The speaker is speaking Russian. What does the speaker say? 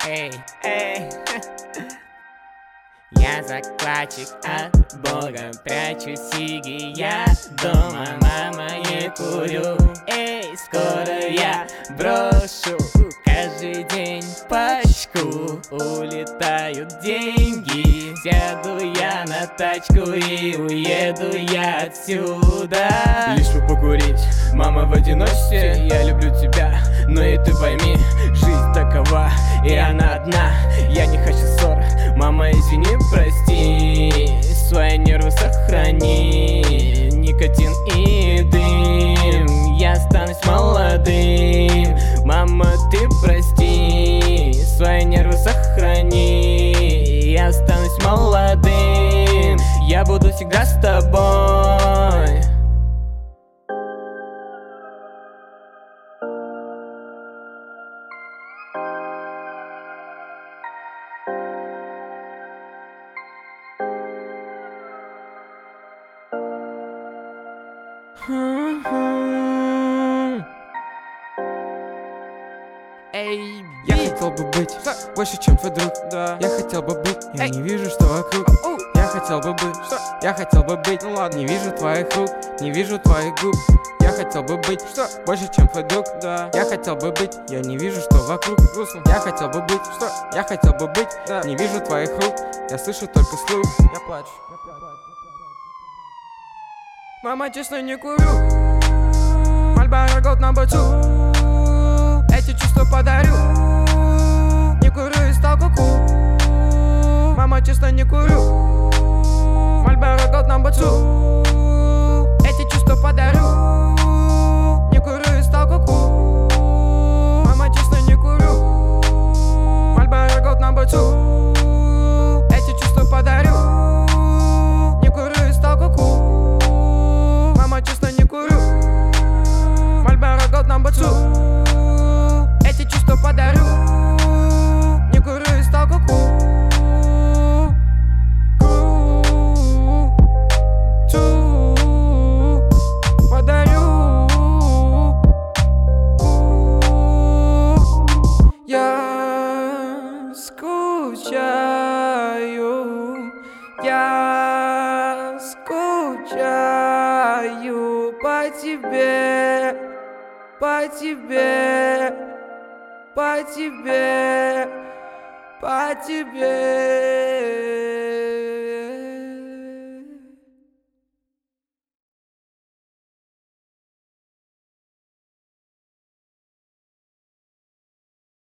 Эй, эй. Я закладчик от Бога, прячу сиги, я дома, мама, не курю. Эй, скоро я брошу каждый день пачку, улетают деньги. Сяду я на тачку и уеду я отсюда. Лишь бы покурить, мама, в одиночестве. Я люблю тебя, но и ты пойми, жизнь такова, и она одна. Я не хочу ссор, мама, извини, прости. Свои нервы сохрани, никотин и дым. Я останусь молодым, мама, ты прости. Свои нервы сохрани, я останусь молодым. Я буду всегда с тобой. Эй, Я хотел бы быть больше, чем твой друг. Я хотел бы быть, я не вижу, что вокруг. Я хотел бы быть, я хотел бы быть. Ну ладно, не вижу твоих рук, не вижу твоих губ. Я хотел бы быть больше, чем твой друг. Я хотел бы быть, я не вижу, что вокруг. Я хотел бы быть, я хотел бы быть. Не вижу твоих рук, я слышу только слух. Я плачу. Мама, честно, не курю. Marlboro Gold No. 2. Эти чувства подарю. Не курю и стал куку. Мама, честно, не курю. Marlboro Gold No. 2. Эти чувства подарю. Не курю и стал куку. Мама, честно, не курю. Marlboro Gold No. 2. Эти чувства подарю. Не курю и стал куку. Мама, честно, не курю. Marlboro Gold No. 2. Эти чувства подарю. Не курю и стал куку. Подарю. Я скучаю. Я скучаю по тебе, по тебе, по тебе, по тебе.